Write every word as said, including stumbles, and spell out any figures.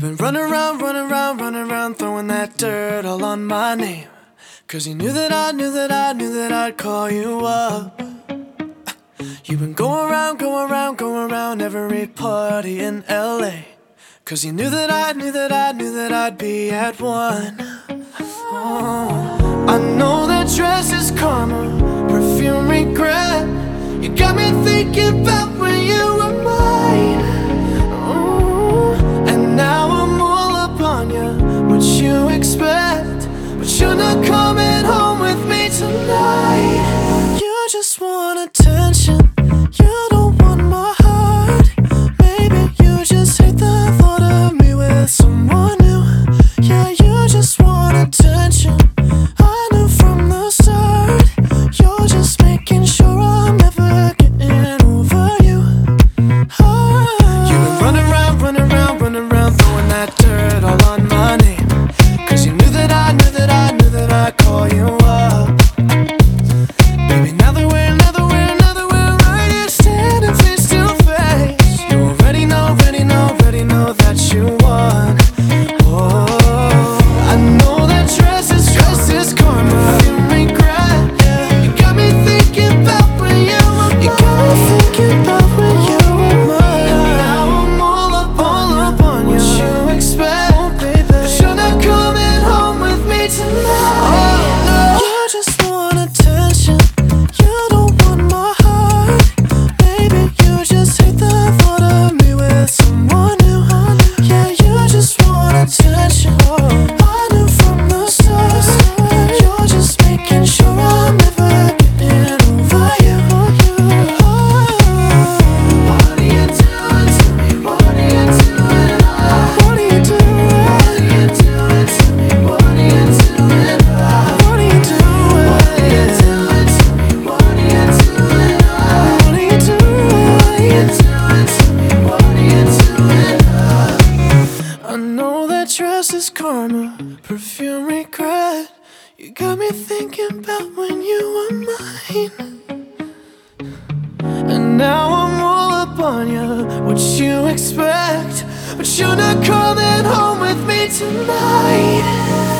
been running around, running around, running around, throwing that dirt all on my name. Cause you knew that I knew that I knew that I'd call you up. You've been going around, going around, going around every party in L A. Cause you knew that I knew that I knew that I'd be at one. Oh, I know that dress is karma, perfume regret. You got me thinking about when you were mine. Oh, and now I'm all up on you, what you expect. But you're not coming home with me tonight. You just want attention, you don't want my heart. Maybe you just hate the thought of me with someone new. Yeah, you just want attention, I knew from the start. You're just making sure I'm never getting over you. Oh. You've been running around, running around, running around, throwing that dirt all on my name. Cause you knew that I knew that I knew that I'd call you up. Baby, now that we're, now that we're, now that we're right here standing face to face, you already know, already know, already know that you won. Oh, I know that dress is, dress is karma, you regret. You got me thinking about when you were mine. You got me thinking about when you were mine. And now I'm all up, all up on you. What you expect, oh, baby? But you're not coming home with me tonight. Oh, no. You just want attention, you don't want my heart. Baby, you just hate the thought of me with someone new. Yeah, you just want attention, I knew from the start. You're just making sure I'm never getting over you. Oh. What are you doing to me? What are you doing? What are you doing? What are you doing to me? What are you doing? What are you doing? What are you doing to me? What are you doing? What are you doing? What are you doing to me? What are you doing? I know that dress is karma, perfume regret. You got me thinking about when you were mine. And now I'm all up on you, what you expect. But you're not coming home with me tonight.